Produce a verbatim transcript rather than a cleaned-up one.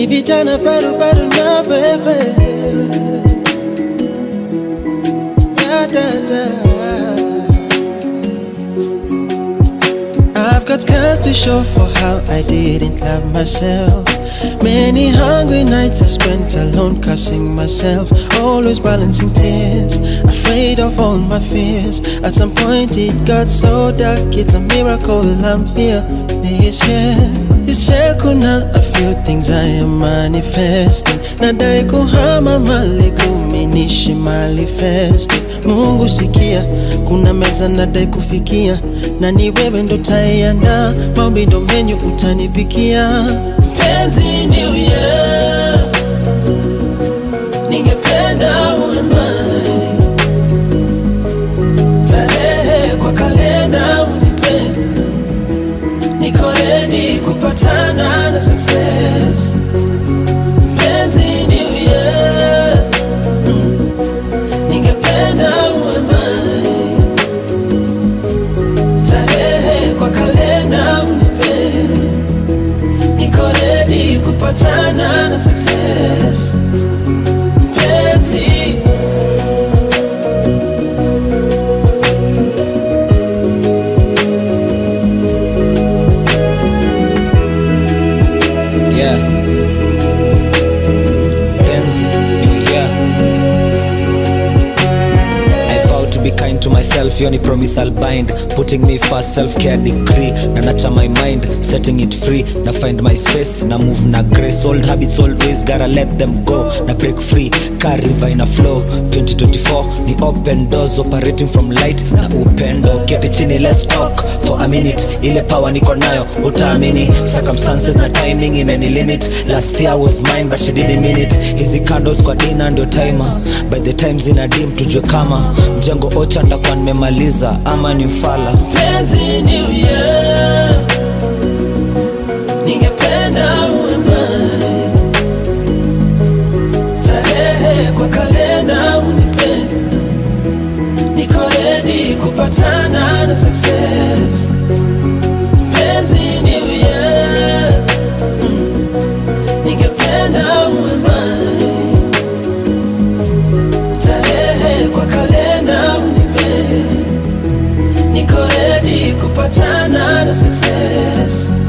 Ni vijana bado bado na bebe. Da, da, da. I've got scars to show for how I didn't love myself. Many hungry nights I spent alone cursing myself, always balancing tears, afraid of all my fears. At some point it got so dark, it's a miracle I'm here this year. This year kuna a few things I am manifesting. Nadai kuhama mali kuminishi manifesting. Mungu sikia, kuna meza nadai kufikia, na ni wewe ndo tayana, maombi ndo menu utanipikia. Mpenzi new year, ningependa uwe mine. Tarehe kwa kalenda unipe, niko ready kupatana na success. Mpenzi new year, mm, ningependa uwe mine. Tarehe kwa kalenda unipe, niko ready kupatana na success. Mpenzi yeah. Mpenzi new year. I vow to be kind to myself, yoni promise I'll bind. Putting me first, self-care decree. Na nurture my mind, setting it free. Na find my space, na move na grace. Old habits always gotta let them go. Na break free, car river in a flow. Twenty twenty-four, ni open doors operating from light na upendo. Get it chini, let's talk for a minute. Ile power niko nayo, utaamini. Circumstances na timing imeni limit. Last year was mine but she didn't mean it. Hizi candles kwa dina ndio timer. By the time zina dim tujue kama mjengo ocha ndakuwa nimemaliza ama ni ufala. Mpenzi new year, ningependa uwe mine. Tarehe kwa kalenda unipe, niko ready kupatana na success. Mpenzi new year, mm, ningependa uwe mine. Tarehe kwa kalenda unipe, niko ready kupatana na success.